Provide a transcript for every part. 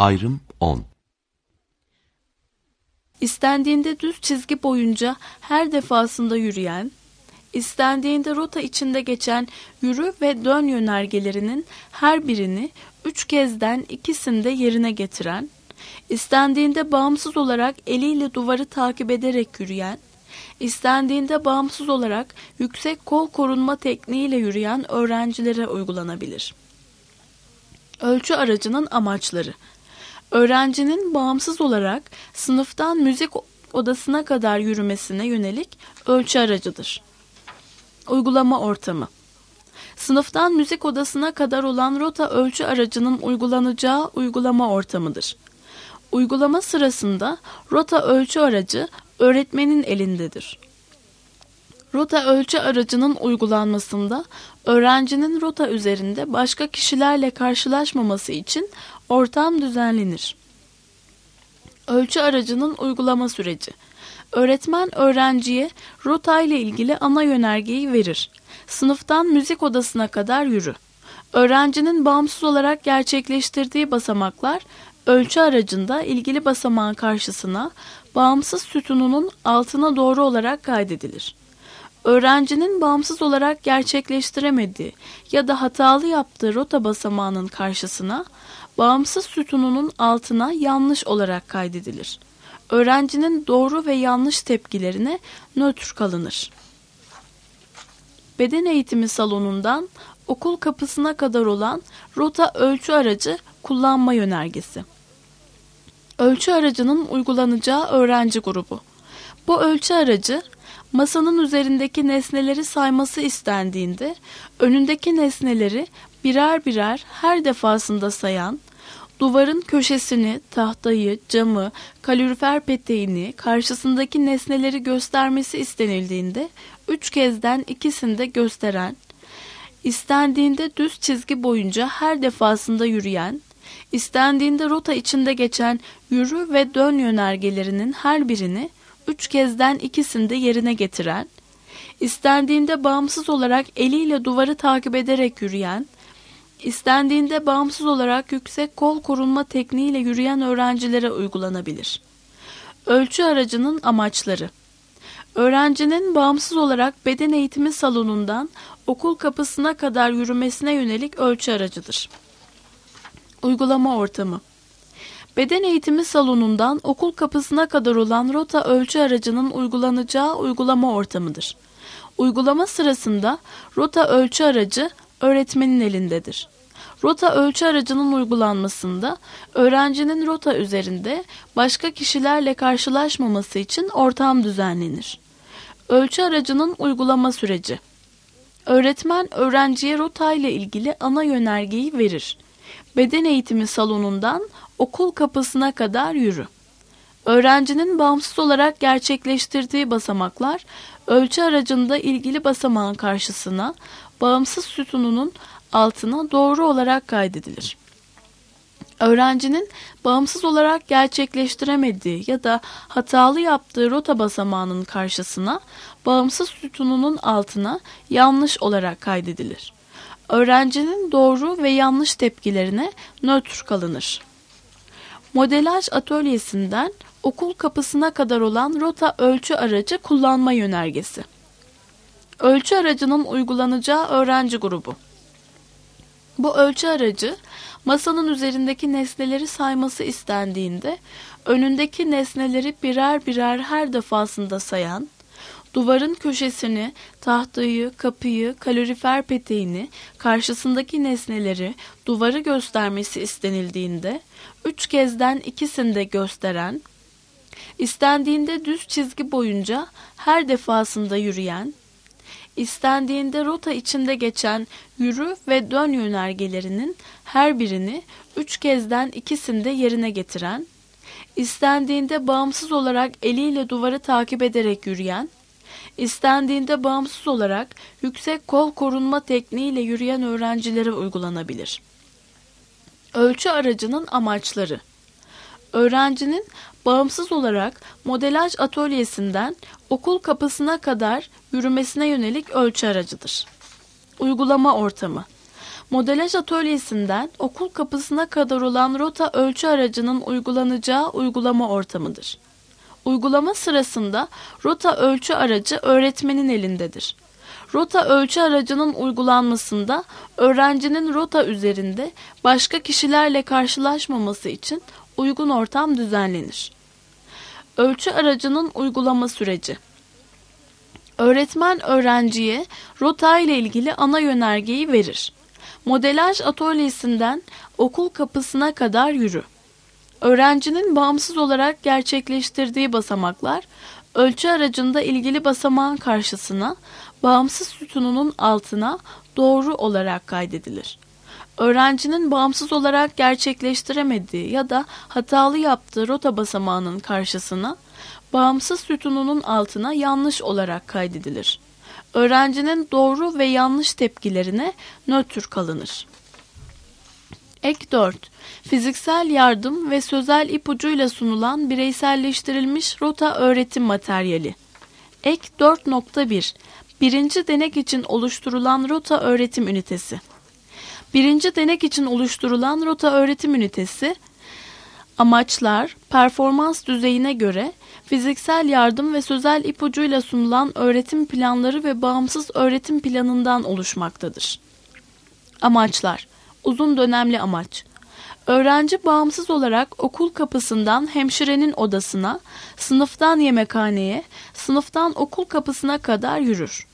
Ayrım 10. İstendiğinde düz çizgi boyunca her defasında yürüyen, istendiğinde rota içinde geçen yürü ve dön yönergelerinin her birini 3 kezden ikisini de yerine getiren, istendiğinde bağımsız olarak eliyle duvarı takip ederek yürüyen, istendiğinde bağımsız olarak yüksek kol korunma tekniğiyle yürüyen öğrencilere uygulanabilir. Ölçü aracının amaçları: öğrencinin bağımsız olarak sınıftan müzik odasına kadar yürümesine yönelik ölçü aracıdır. Uygulama ortamı: sınıftan müzik odasına kadar olan rota ölçü aracının uygulanacağı uygulama ortamıdır. Uygulama sırasında rota ölçü aracı öğretmenin elindedir. Rota ölçü aracının uygulanmasında öğrencinin rota üzerinde başka kişilerle karşılaşmaması için ortam düzenlenir. Ölçü aracının uygulama süreci: öğretmen öğrenciye rota ile ilgili ana yönergeyi verir. Sınıftan müzik odasına kadar yürü. Öğrencinin bağımsız olarak gerçekleştirdiği basamaklar ölçü aracında ilgili basamağın karşısına bağımsız sütununun altına doğru olarak kaydedilir. Öğrencinin bağımsız olarak gerçekleştiremediği ya da hatalı yaptığı rota basamağının karşısına bağımsız sütununun altına yanlış olarak kaydedilir. Öğrencinin doğru ve yanlış tepkilerine nötr kalınır. Beden eğitimi salonundan okul kapısına kadar olan rota ölçü aracı kullanma yönergesi. Ölçü aracının uygulanacağı öğrenci grubu. Bu ölçü aracı masanın üzerindeki nesneleri sayması istendiğinde önündeki nesneleri birer birer her defasında sayan, duvarın köşesini, tahtayı, camı, kalorifer peteğini, karşısındaki nesneleri göstermesi istenildiğinde 3 kezden ikisini de gösteren, istendiğinde düz çizgi boyunca her defasında yürüyen, istendiğinde rota içinde geçen yürü ve dön yönergelerinin her birini 3 kezden ikisini de yerine getiren, istendiğinde bağımsız olarak eliyle duvarı takip ederek yürüyen, istendiğinde bağımsız olarak yüksek kol korunma tekniğiyle yürüyen öğrencilere uygulanabilir. Ölçü aracının amaçları: öğrencinin bağımsız olarak beden eğitimi salonundan okul kapısına kadar yürümesine yönelik ölçü aracıdır. Uygulama ortamı: beden eğitimi salonundan okul kapısına kadar olan rota ölçü aracının uygulanacağı uygulama ortamıdır. Uygulama sırasında rota ölçü aracı öğretmenin elindedir. Rota ölçü aracının uygulanmasında öğrencinin rota üzerinde başka kişilerle karşılaşmaması için ortam düzenlenir. Ölçü aracının uygulama süreci: öğretmen öğrenciye rota ile ilgili ana yönergeyi verir. Beden eğitimi salonundan okul kapısına kadar yürü. Öğrencinin bağımsız olarak gerçekleştirdiği basamaklar ölçü aracında ilgili basamağın karşısına bağımsız sütununun altına doğru olarak kaydedilir. Öğrencinin bağımsız olarak gerçekleştiremediği ya da hatalı yaptığı rota basamağının karşısına bağımsız sütununun altına yanlış olarak kaydedilir. Öğrencinin doğru ve yanlış tepkilerine nötr kalınır. Modelaj atölyesinden okul kapısına kadar olan rota ölçü aracı kullanma yönergesi. Ölçü aracının uygulanacağı öğrenci grubu. Bu ölçü aracı masanın üzerindeki nesneleri sayması istendiğinde önündeki nesneleri birer birer her defasında sayan, duvarın köşesini, tahtayı, kapıyı, kalorifer peteğini, karşısındaki nesneleri, duvarı göstermesi istenildiğinde 3 kezden ikisini de gösteren, istendiğinde düz çizgi boyunca her defasında yürüyen, istendiğinde rota içinde geçen yürü ve dön yönergelerinin her birini 3 kezden ikisini de yerine getiren, istendiğinde bağımsız olarak eliyle duvarı takip ederek yürüyen, istendiğinde bağımsız olarak yüksek kol korunma tekniğiyle yürüyen öğrencilere uygulanabilir. Ölçü aracının amaçları: öğrencinin bağımsız olarak modelaj atölyesinden okul kapısına kadar yürümesine yönelik ölçü aracıdır. Uygulama ortamı: Modelaj atölyesinden okul kapısına kadar olan rota ölçü aracının uygulanacağı uygulama ortamıdır. Uygulama sırasında rota ölçü aracı öğretmenin elindedir. Rota ölçü aracının uygulanmasında öğrencinin rota üzerinde başka kişilerle karşılaşmaması için uygun ortam düzenlenir. Ölçü aracının uygulama süreci. Öğretmen öğrenciye rota ile ilgili ana yönergeyi verir. Modelaj atölyesinden okul kapısına kadar yürü. Öğrencinin bağımsız olarak gerçekleştirdiği basamaklar, ölçü aracında ilgili basamağın karşısına, bağımsız sütununun altına doğru olarak kaydedilir. Öğrencinin bağımsız olarak gerçekleştiremediği ya da hatalı yaptığı rota basamağının karşısına, bağımsız sütununun altına yanlış olarak kaydedilir. Öğrencinin doğru ve yanlış tepkilerine nötr kalınır. Ek 4. Fiziksel yardım ve sözel ipucuyla sunulan bireyselleştirilmiş rota öğretim materyali. Ek 4.1. Birinci denek için oluşturulan rota öğretim ünitesi. Birinci denek için oluşturulan rota öğretim ünitesi, amaçlar, performans düzeyine göre fiziksel yardım ve sözel ipucuyla sunulan öğretim planları ve bağımsız öğretim planından oluşmaktadır. Amaçlar: uzun dönemli amaç. Öğrenci bağımsız olarak okul kapısından hemşirenin odasına, sınıftan yemekhaneye, sınıftan okul kapısına kadar yürür.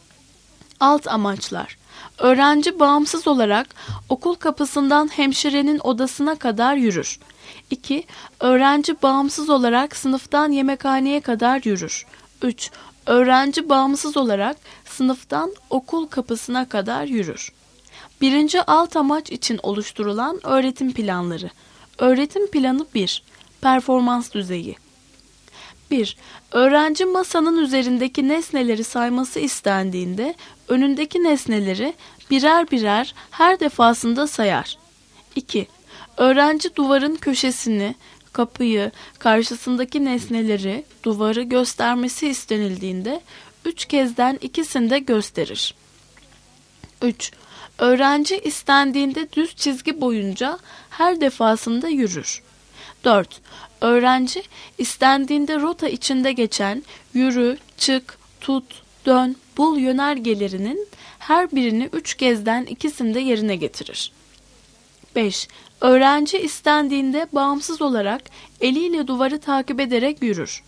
Alt amaçlar: öğrenci bağımsız olarak okul kapısından hemşirenin odasına kadar yürür. 2. Öğrenci bağımsız olarak sınıftan yemekhaneye kadar yürür. 3. Öğrenci bağımsız olarak sınıftan okul kapısına kadar yürür. Birinci alt amaç için oluşturulan öğretim planları. Öğretim planı 1. Performans düzeyi. 1. Öğrenci masanın üzerindeki nesneleri sayması istendiğinde önündeki nesneleri birer birer her defasında sayar. 2. Öğrenci duvarın köşesini, kapıyı, karşısındaki nesneleri, duvarı göstermesi istenildiğinde 3 kezden ikisini gösterir. 3. Öğrenci istendiğinde düz çizgi boyunca her defasında yürür. 4. Öğrenci istendiğinde rota içinde geçen yürü, çık, tut, dön, bul yönergelerinin her birini 3 kezden ikisini yerine getirir. 5. Öğrenci istendiğinde bağımsız olarak eliyle duvarı takip ederek yürür.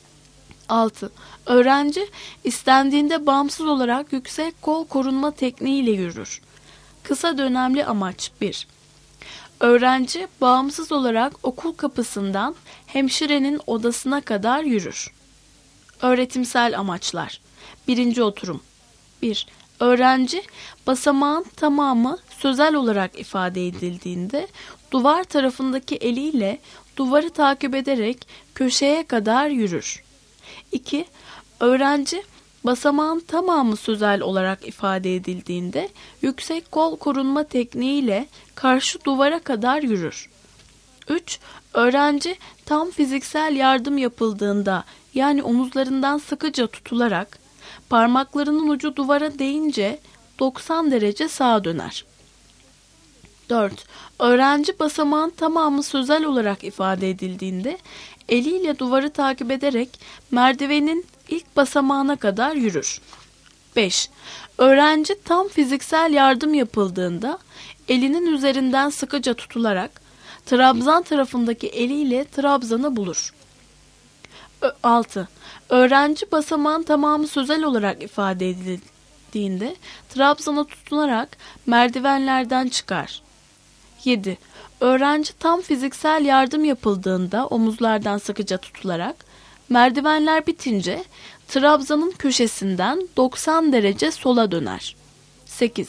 6. Öğrenci istendiğinde bağımsız olarak yüksek kol korunma tekniğiyle yürür. Kısa dönemli amaç 1. Öğrenci bağımsız olarak okul kapısından hemşirenin odasına kadar yürür. Öğretimsel amaçlar. 1. oturum. 1. Öğrenci basamağın tamamı sözel olarak ifade edildiğinde duvar tarafındaki eliyle duvarı takip ederek köşeye kadar yürür. 2. Öğrenci basamağın tamamı sözel olarak ifade edildiğinde yüksek kol korunma tekniğiyle karşı duvara kadar yürür. 3. Öğrenci tam fiziksel yardım yapıldığında yani omuzlarından sıkıca tutularak parmaklarının ucu duvara değince 90 derece sağa döner. 4. Öğrenci basamağın tamamı sözel olarak ifade edildiğinde eliyle duvarı takip ederek merdivenin ilk basamağına kadar yürür. 5. Öğrenci tam fiziksel yardım yapıldığında elinin üzerinden sıkıca tutularak trabzan tarafındaki eliyle trabzanı bulur. 6. Öğrenci basamağın tamamı sözel olarak ifade edildiğinde trabzana tutunarak merdivenlerden çıkar. 7. Öğrenci tam fiziksel yardım yapıldığında omuzlardan sıkıca tutularak merdivenler bitince trabzanın köşesinden 90 derece sola döner. 8.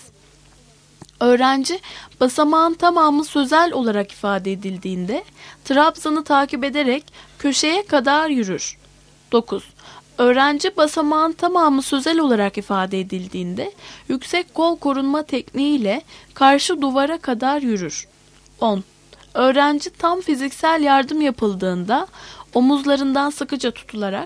Öğrenci basamağın tamamı sözel olarak ifade edildiğinde trabzanı takip ederek köşeye kadar yürür. 9. Öğrenci basamağın tamamı sözel olarak ifade edildiğinde yüksek kol korunma tekniğiyle karşı duvara kadar yürür. 10. Öğrenci tam fiziksel yardım yapıldığında omuzlarından sıkıca tutularak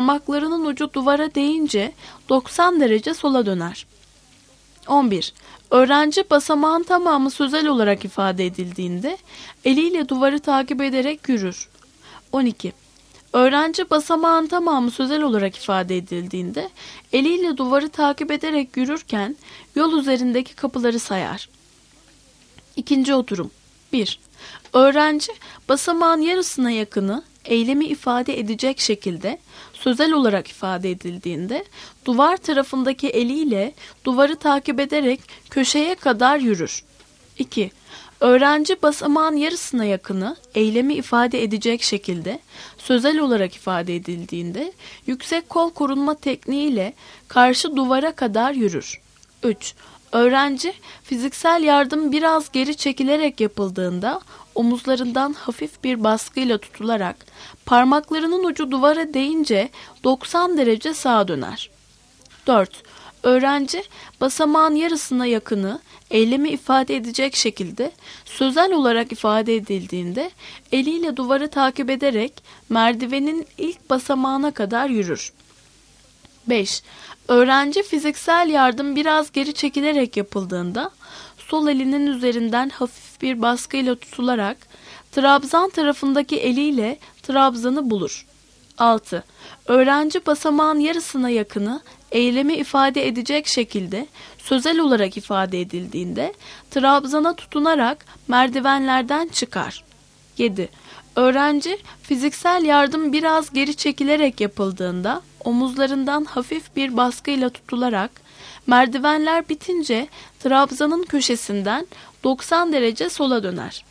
parmaklarının ucu duvara değince 90 derece sola döner. 11. Öğrenci basamağın tamamı sözel olarak ifade edildiğinde eliyle duvarı takip ederek yürür. 12. Öğrenci basamağın tamamı sözel olarak ifade edildiğinde eliyle duvarı takip ederek yürürken yol üzerindeki kapıları sayar. İkinci oturum. 1. Öğrenci basamağın yarısına yakını eylemi ifade edecek şekilde sözel olarak ifade edildiğinde duvar tarafındaki eliyle duvarı takip ederek köşeye kadar yürür. 2. Öğrenci basamağın yarısına yakını eylemi ifade edecek şekilde sözel olarak ifade edildiğinde yüksek kol korunma tekniğiyle karşı duvara kadar yürür. 3. Öğrenci fiziksel yardım biraz geri çekilerek yapıldığında omuzlarından hafif bir baskıyla tutularak parmaklarının ucu duvara değince 90 derece sağa döner. 4. Öğrenci basamağın yarısına yakını eylemi ifade edecek şekilde sözel olarak ifade edildiğinde eliyle duvarı takip ederek merdivenin ilk basamağına kadar yürür. 5. Öğrenci fiziksel yardım biraz geri çekilerek yapıldığında sol elinin üzerinden hafif bir baskıyla tutularak trabzan tarafındaki eliyle trabzanı bulur. 6. Öğrenci basamağın yarısına yakını eylemi ifade edecek şekilde sözel olarak ifade edildiğinde trabzana tutunarak merdivenlerden çıkar. 7. Öğrenci fiziksel yardım biraz geri çekilerek yapıldığında omuzlarından hafif bir baskıyla tutularak merdivenler bitince trabzanın köşesinden 90 derece sola döner.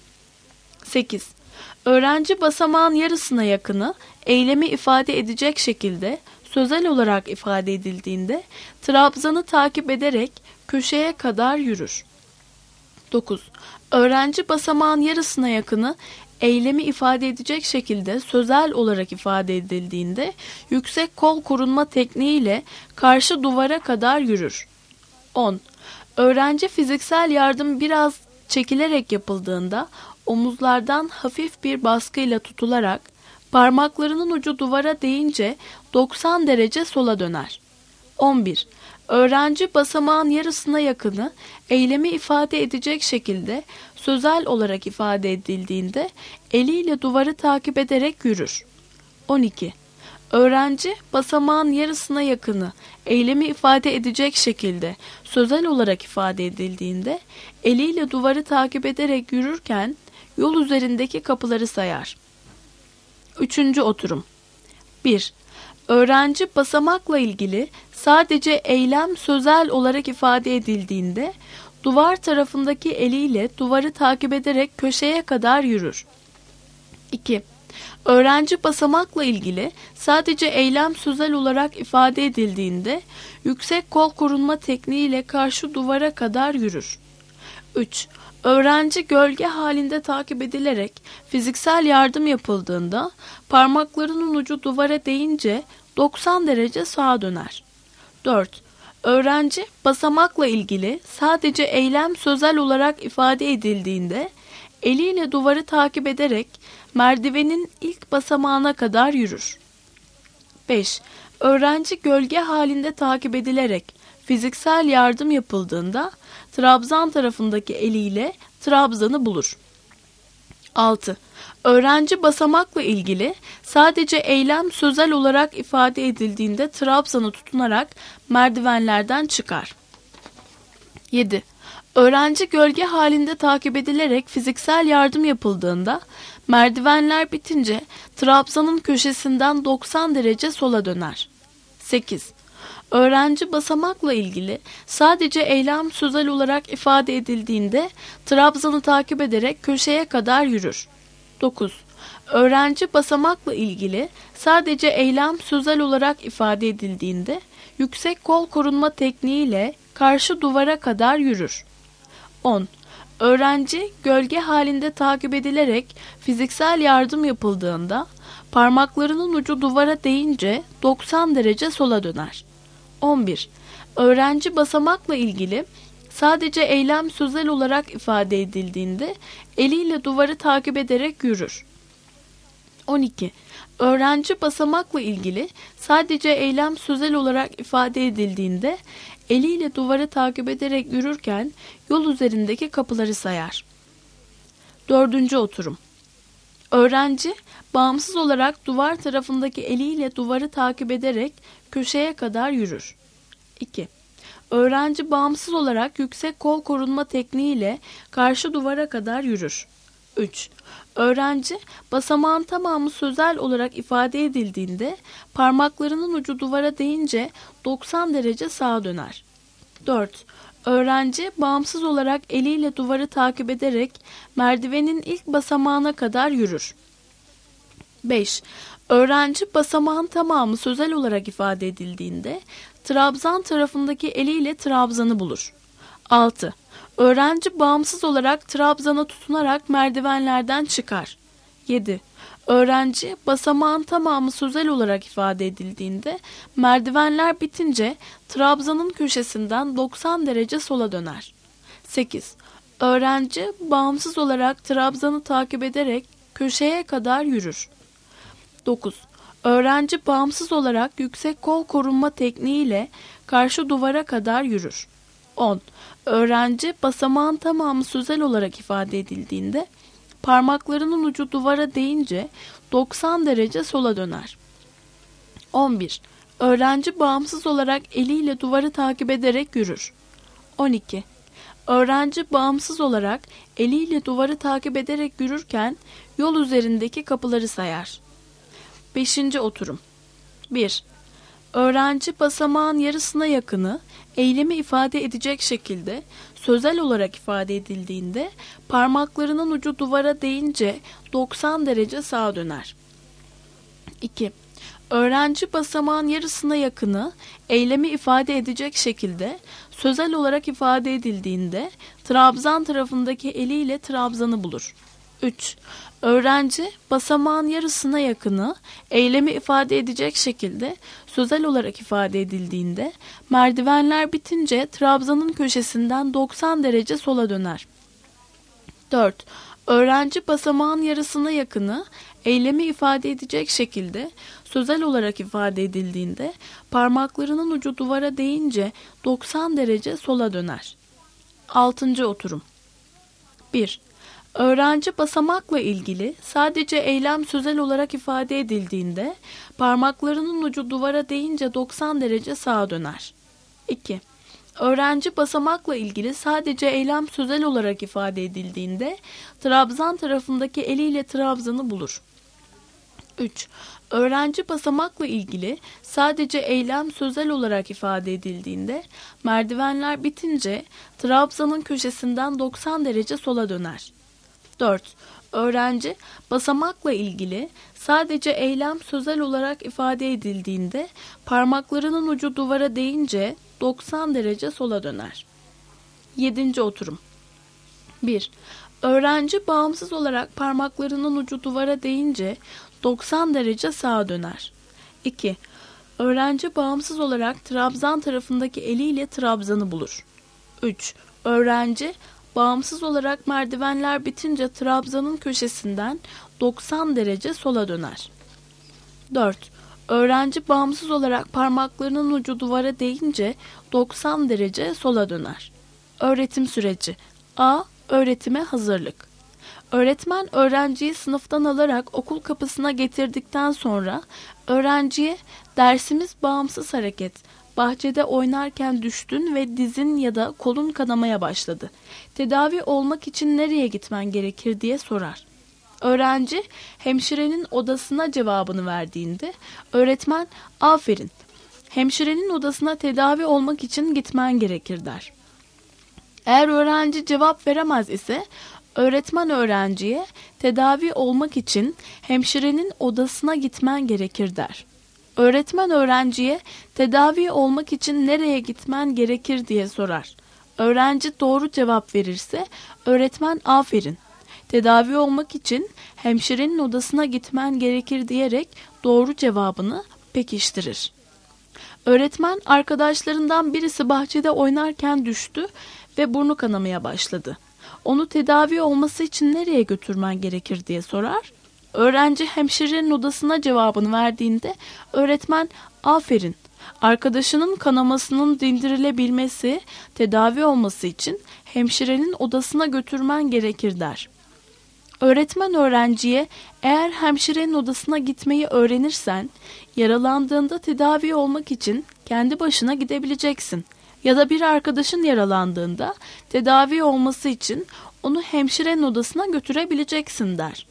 8. Öğrenci basamağın yarısına yakını eylemi ifade edecek şekilde sözel olarak ifade edildiğinde trabzanı takip ederek köşeye kadar yürür. 9. Öğrenci basamağın yarısına yakını eylemi ifade edecek şekilde sözel olarak ifade edildiğinde yüksek kol korunma tekniğiyle karşı duvara kadar yürür. 10. Öğrenci fiziksel yardım biraz çekilerek yapıldığında omuzlardan hafif bir baskıyla tutularak parmaklarının ucu duvara değince 90 derece sola döner. 11. Öğrenci basamağın yarısına yakını eylemi ifade edecek şekilde sözel olarak ifade edildiğinde eliyle duvarı takip ederek yürür. 12. Öğrenci basamağın yarısına yakını eylemi ifade edecek şekilde sözel olarak ifade edildiğinde eliyle duvarı takip ederek yürürken yol üzerindeki kapıları sayar. Üçüncü oturum. 1. Öğrenci basamakla ilgili sadece eylem sözel olarak ifade edildiğinde duvar tarafındaki eliyle duvarı takip ederek köşeye kadar yürür. 2. Öğrenci basamakla ilgili sadece eylem sözel olarak ifade edildiğinde yüksek kol korunma tekniğiyle karşı duvara kadar yürür. 3. Öğrenci gölge halinde takip edilerek fiziksel yardım yapıldığında parmaklarının ucu duvara değince 90 derece sağa döner. 4. Öğrenci basamakla ilgili sadece eylem sözel olarak ifade edildiğinde eliyle duvarı takip ederek merdivenin ilk basamağına kadar yürür. 5. Öğrenci gölge halinde takip edilerek fiziksel yardım yapıldığında trabzan tarafındaki eliyle trabzanı bulur. 6. Öğrenci basamakla ilgili sadece eylem sözel olarak ifade edildiğinde trabzanı tutunarak merdivenlerden çıkar. 7. Öğrenci gölge halinde takip edilerek fiziksel yardım yapıldığında merdivenler bitince trabzanın köşesinden 90 derece sola döner. 8. Öğrenci basamakla ilgili sadece eylem sözel olarak ifade edildiğinde trabzanı takip ederek köşeye kadar yürür. 9. Öğrenci basamakla ilgili sadece eylem sözel olarak ifade edildiğinde yüksek kol korunma tekniğiyle karşı duvara kadar yürür. 10. Öğrenci gölge halinde takip edilerek fiziksel yardım yapıldığında parmaklarının ucu duvara değince 90 derece sola döner. 11. Öğrenci basamakla ilgili sadece eylem sözel olarak ifade edildiğinde eliyle duvarı takip ederek yürür. 12. Öğrenci basamakla ilgili sadece eylem sözel olarak ifade edildiğinde eliyle duvarı takip ederek yürürken yol üzerindeki kapıları sayar. 4. oturum. Öğrenci bağımsız olarak duvar tarafındaki eliyle duvarı takip ederek köşeye kadar yürür. 2. Öğrenci bağımsız olarak yüksek kol korunma tekniğiyle karşı duvara kadar yürür. 3. Öğrenci basamağın tamamı sözel olarak ifade edildiğinde parmaklarının ucu duvara değince 90 derece sağa döner. 4. Öğrenci bağımsız olarak eliyle duvarı takip ederek merdivenin ilk basamağına kadar yürür. 5. Öğrenci basamağın tamamı sözel olarak ifade edildiğinde trabzan tarafındaki eliyle trabzanı bulur. 6. Öğrenci bağımsız olarak trabzana tutunarak merdivenlerden çıkar. 7. Öğrenci basamağın tamamı sözel olarak ifade edildiğinde merdivenler bitince trabzanın köşesinden 90 derece sola döner. 8. Öğrenci bağımsız olarak trabzanı takip ederek köşeye kadar yürür. 9. Öğrenci bağımsız olarak yüksek kol korunma tekniğiyle karşı duvara kadar yürür. 10. Öğrenci basamağın tamamı sözel olarak ifade edildiğinde parmaklarının ucu duvara değince 90 derece sola döner. 11. Öğrenci bağımsız olarak eliyle duvarı takip ederek yürür. 12. Öğrenci bağımsız olarak eliyle duvarı takip ederek yürürken yol üzerindeki kapıları sayar. 5. oturum. 1. Öğrenci basamağın yarısına yakını eylemi ifade edecek şekilde sözel olarak ifade edildiğinde parmaklarının ucu duvara değince 90 derece sağa döner. 2. Öğrenci basamağın yarısına yakını eylemi ifade edecek şekilde sözel olarak ifade edildiğinde trabzan tarafındaki eliyle trabzanı bulur. 3. Öğrenci basamağın yarısına yakını eylemi ifade edecek şekilde sözel olarak ifade edildiğinde merdivenler bitince trabzanın köşesinden 90 derece sola döner. 4. Öğrenci basamağın yarısına yakını eylemi ifade edecek şekilde sözel olarak ifade edildiğinde parmaklarının ucu duvara değince 90 derece sola döner. 6. oturum. 1. Öğrenci basamakla ilgili sadece eylem sözel olarak ifade edildiğinde parmaklarının ucu duvara değince 90 derece sağa döner. 2. Öğrenci basamakla ilgili sadece eylem sözel olarak ifade edildiğinde trabzan tarafındaki eliyle trabzanı bulur. 3. Öğrenci basamakla ilgili sadece eylem sözel olarak ifade edildiğinde merdivenler bitince trabzanın köşesinden 90 derece sola döner. 4. Öğrenci basamakla ilgili sadece eylem sözel olarak ifade edildiğinde parmaklarının ucu duvara değince 90 derece sola döner. 7. oturum. 1. Öğrenci bağımsız olarak parmaklarının ucu duvara değince 90 derece sağa döner. 2. Öğrenci bağımsız olarak trabzan tarafındaki eliyle trabzanı bulur. 3. Öğrenci bağımsız olarak merdivenler bitince trabzanın köşesinden 90 derece sola döner. 4. Öğrenci bağımsız olarak parmaklarının ucu duvara değince 90 derece sola döner. Öğretim süreci. A. Öğretime hazırlık. Öğretmen öğrenciyi sınıftan alarak okul kapısına getirdikten sonra öğrenciye dersimiz bağımsız hareket, bahçede oynarken düştün ve dizin ya da kolun kanamaya başladı. Tedavi olmak için nereye gitmen gerekir diye sorar. Öğrenci hemşirenin odasına cevabını verdiğinde öğretmen aferin, hemşirenin odasına tedavi olmak için gitmen gerekir der. Eğer öğrenci cevap veremez ise öğretmen öğrenciye tedavi olmak için hemşirenin odasına gitmen gerekir der. Öğretmen öğrenciye tedavi olmak için nereye gitmen gerekir diye sorar. Öğrenci doğru cevap verirse öğretmen aferin, tedavi olmak için hemşirenin odasına gitmen gerekir diyerek doğru cevabını pekiştirir. Öğretmen arkadaşlarından birisi bahçede oynarken düştü ve burnu kanamaya başladı. Onu tedavi olması için nereye götürmen gerekir diye sorar. Öğrenci hemşirenin odasına cevabını verdiğinde öğretmen aferin, Arkadaşının kanamasının dindirilebilmesi, tedavi olması için hemşirenin odasına götürmen gerekir der. Öğretmen öğrenciye, eğer hemşirenin odasına gitmeyi öğrenirsen, yaralandığında tedavi olmak için kendi başına gidebileceksin. Ya da bir arkadaşın yaralandığında tedavi olması için onu hemşirenin odasına götürebileceksin der.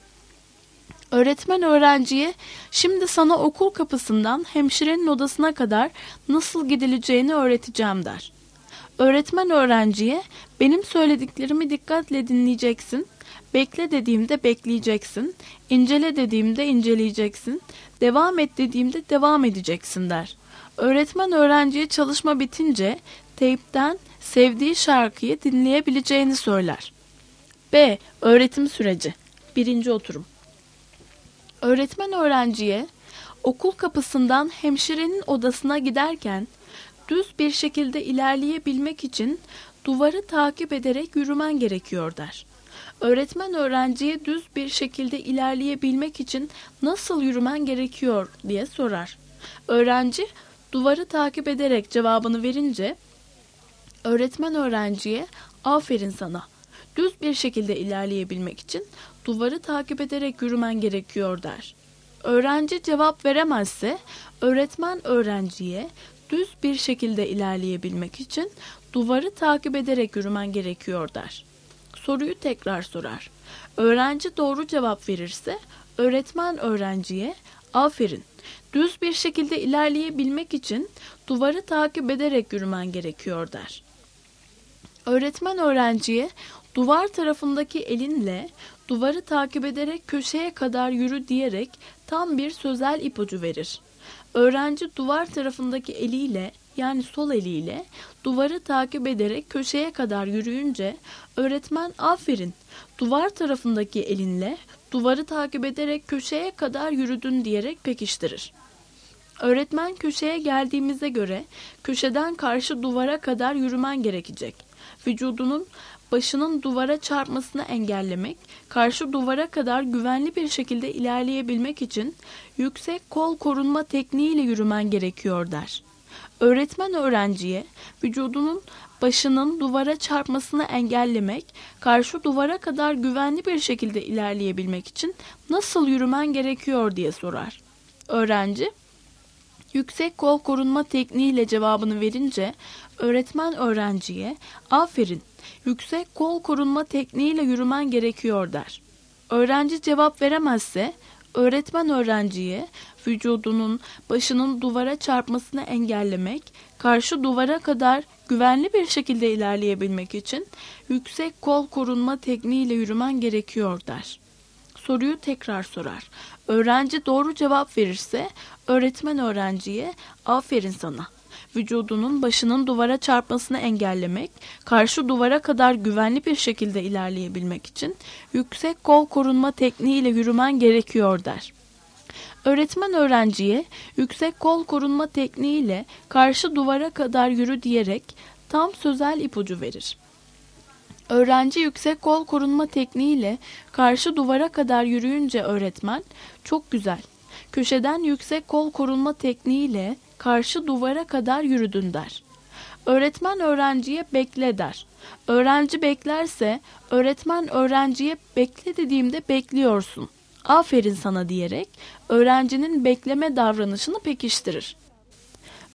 Öğretmen öğrenciye, şimdi sana okul kapısından hemşirenin odasına kadar nasıl gidileceğini öğreteceğim der. Öğretmen öğrenciye, benim söylediklerimi dikkatle dinleyeceksin, bekle dediğimde bekleyeceksin, incele dediğimde inceleyeceksin, devam et dediğimde devam edeceksin der. Öğretmen öğrenciye çalışma bitince teypten sevdiği şarkıyı dinleyebileceğini söyler. B. Öğretim süreci. 1. oturum. Öğretmen öğrenciye, okul kapısından hemşirenin odasına giderken düz bir şekilde ilerleyebilmek için duvarı takip ederek yürümen gerekiyor der. Öğretmen öğrenciye düz bir şekilde ilerleyebilmek için nasıl yürümen gerekiyor diye sorar. Öğrenci duvarı takip ederek cevabını verince öğretmen öğrenciye, aferin sana, düz bir şekilde ilerleyebilmek için duvarı takip ederek yürümen gerekiyor der. Öğrenci cevap veremezse öğretmen öğrenciye, düz bir şekilde ilerleyebilmek için duvarı takip ederek yürümen gerekiyor der. Soruyu tekrar sorar. Öğrenci doğru cevap verirse öğretmen öğrenciye, aferin, düz bir şekilde ilerleyebilmek için duvarı takip ederek yürümen gerekiyor der. Öğretmen öğrenciye, duvar tarafındaki elinle duvarı takip ederek köşeye kadar yürü diyerek tam bir sözel ipucu verir. Öğrenci duvar tarafındaki eliyle, yani sol eliyle duvarı takip ederek köşeye kadar yürüyünce öğretmen, aferin, duvar tarafındaki elinle duvarı takip ederek köşeye kadar yürüdün diyerek pekiştirir. Öğretmen, köşeye geldiğimize göre köşeden karşı duvara kadar yürümen gerekecek. Vücudunun başının duvara çarpmasını engellemek, karşı duvara kadar güvenli bir şekilde ilerleyebilmek için yüksek kol korunma tekniğiyle yürümen gerekiyor der. Öğretmen öğrenciye, vücudunun başının duvara çarpmasını engellemek, karşı duvara kadar güvenli bir şekilde ilerleyebilmek için nasıl yürümen gerekiyor diye sorar. Öğrenci, yüksek kol korunma tekniğiyle cevabını verince öğretmen öğrenciye, aferin, yüksek kol korunma tekniğiyle yürümen gerekiyor der. Öğrenci cevap veremezse öğretmen öğrenciye, vücudunun başının duvara çarpmasını engellemek, karşı duvara kadar güvenli bir şekilde ilerleyebilmek için yüksek kol korunma tekniğiyle yürümen gerekiyor der. Soruyu tekrar sorar. Öğrenci doğru cevap verirse öğretmen öğrenciye, aferin sana, vücudunun başının duvara çarpmasını engellemek, karşı duvara kadar güvenli bir şekilde ilerleyebilmek için yüksek kol korunma tekniğiyle yürümen gerekiyor der. Öğretmen öğrenciye yüksek kol korunma tekniğiyle karşı duvara kadar yürü diyerek tam sözel ipucu verir. Öğrenci yüksek kol korunma tekniğiyle karşı duvara kadar yürüyünce öğretmen, çok güzel, köşeden yüksek kol korunma tekniğiyle karşı duvara kadar yürüdün der. Öğretmen öğrenciye bekle der. Öğrenci beklerse öğretmen öğrenciye bekle dediğimde bekliyorsun, aferin sana diyerek öğrencinin bekleme davranışını pekiştirir.